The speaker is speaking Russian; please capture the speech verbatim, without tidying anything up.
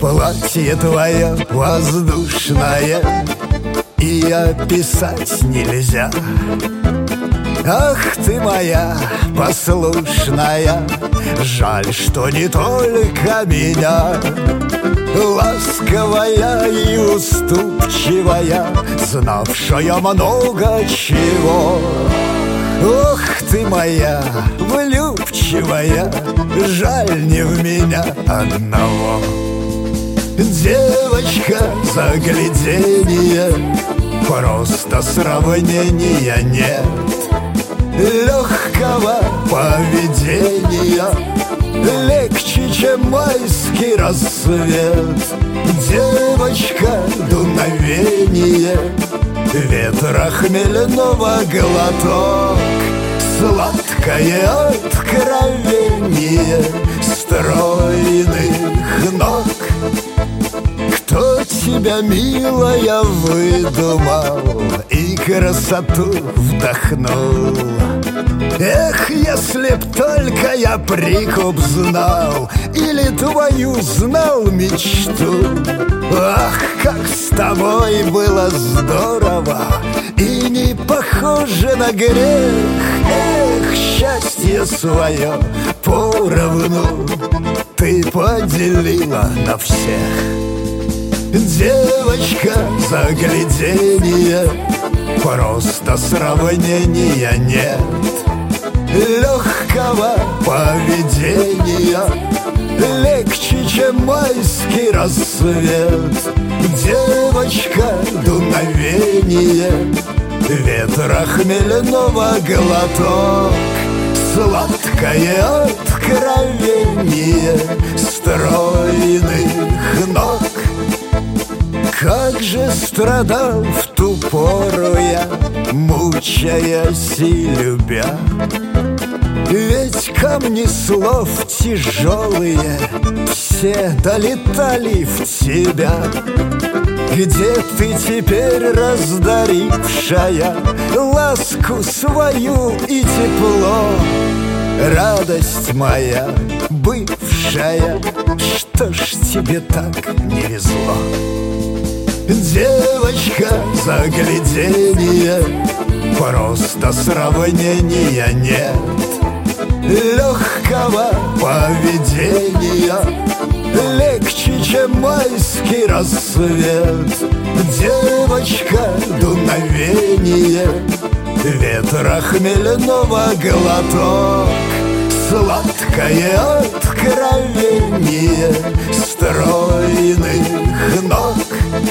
Платье твое воздушное и описать нельзя. Ах ты моя послушная, жаль, что не только меня. Ласковая и уступчивая, знавшая много чего. Ох ты моя влюбчивая, жаль не в меня одного. Девочка загляденье, просто сравнения нет. Легкого поведения, легче, чем майский рассвет. Девочка дуновение, ветра хмельного глоток. Сладкое откровение стройных ног. Кто тебя, милая, выдумал и красоту вдохнул? Эх, если б только я прикуп знал или твою знал мечту. Ах, как с тобой было здорово и не похоже на грех. Эх, счастье свое поровну ты поделила на всех. Девочка загляденье, просто сравнения нет. Легкого поведения, легче, чем майский рассвет. Девочка дуновение, ветра хмельного глоток. Сладкое откровение стройных ног. Как же страдал в ту пору я, мучаясь и любя. Ведь камни слов тяжелые все долетали в тебя. Где ты теперь, раздарившая ласку свою и тепло? Радость моя бывшая, что ж тебе так не везло? Девочка загляденье, просто сравнения нет. Легкого поведения, легче, чем майский рассвет. Девочка дуновение, ветра хмельного глоток. Сладкое откровение стройных ног.